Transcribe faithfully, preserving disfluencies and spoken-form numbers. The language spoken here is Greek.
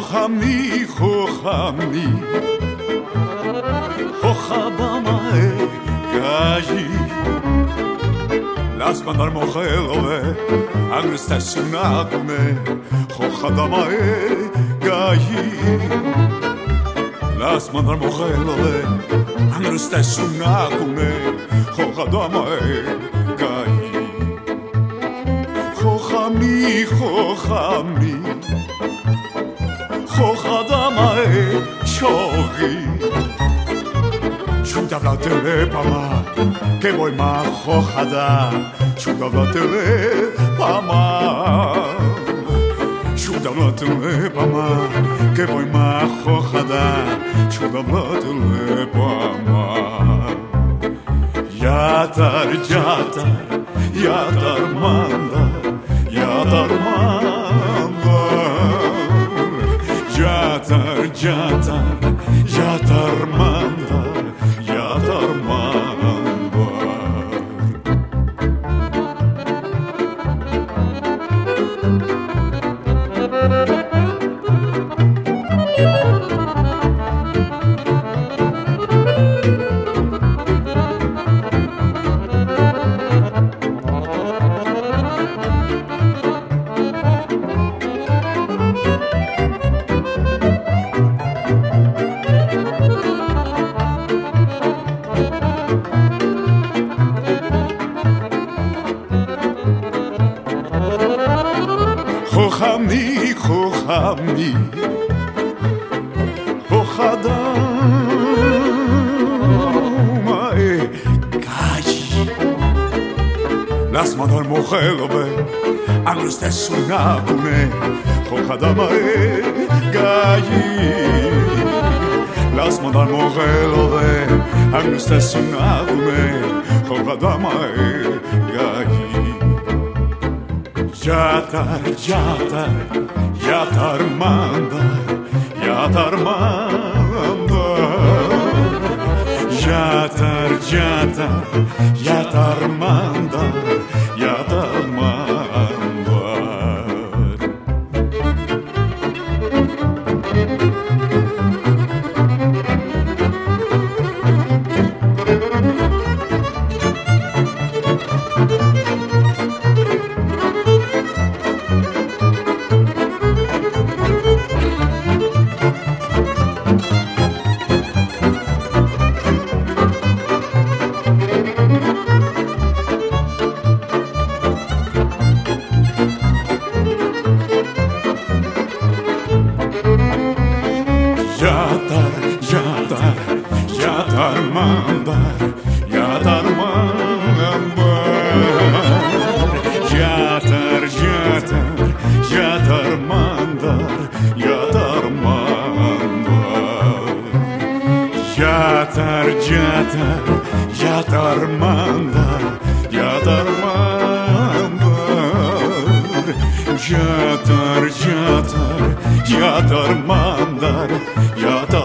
Χοχαμί, χοχαμί, χοχαδαμαέ καγί. Las mandar mojelove, angsta sunakune, χοχαδαμαέ καγί. Las mandar mojelove, angsta sunakune, χοχαδαμαέ καγί. Χοχαμί, χοχαμί, χοχαδαμαέ τσόγι. Σούτα βλατελέ παμά, και βοη μα χοχαδά. Σούτα βλατελέ παμά, σούτα βλατελέ παμά, και βοη μα χοχαδά. Σούτα βλατελέ παμά. Yatar, yatar, yatar mandar, yatar mandar. Yatar, yatar, yatar mandar, yatar mandar. Χοχαμί, χοχαμί, χοχαδαμαέ καγί. Las mandar mojelove, angsta sunakune, χοχαδαμαέ καγί. Las mandar mojelove, angsta sunakune, χοχαδαμαέ καγί. Yatar, yatar, yatar mandar, yatar mandar. Yatar, yatar, yatar mandar, yatar mandar. Yatar, yatar, yatar mandar, yatar mandar. Yatar, yatar, yatar mandar, yatar mandar. Yatar, yatar, yatar mandar, yatar mandar. Yatar, yatar, yatar mandar, yatar